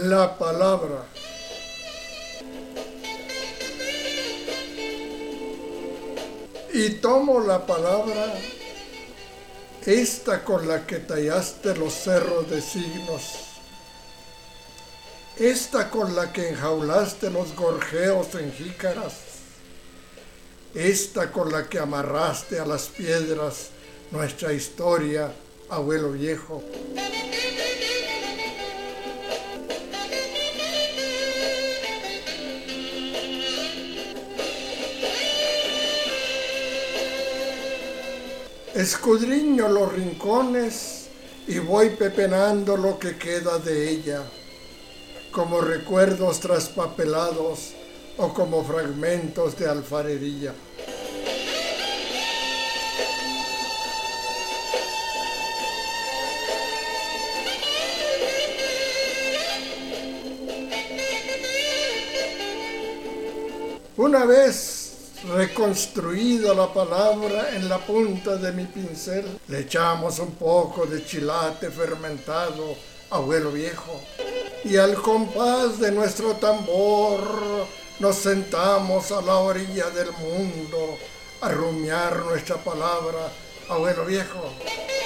La palabra. Y tomo la palabra, esta con la que tallaste los cerros de signos, esta con la que enjaulaste los gorjeos en jícaras, esta con la que amarraste a las piedras nuestra historia, abuelo viejo. Escudriño los rincones y voy pepenando lo que queda de ella, como recuerdos traspapelados o como fragmentos de alfarería. Una vez reconstruida la palabra en la punta de mi pincel, le echamos un poco de chilate fermentado, abuelo viejo, y al compás de nuestro tambor nos sentamos a la orilla del mundo a rumiar nuestra palabra, abuelo viejo.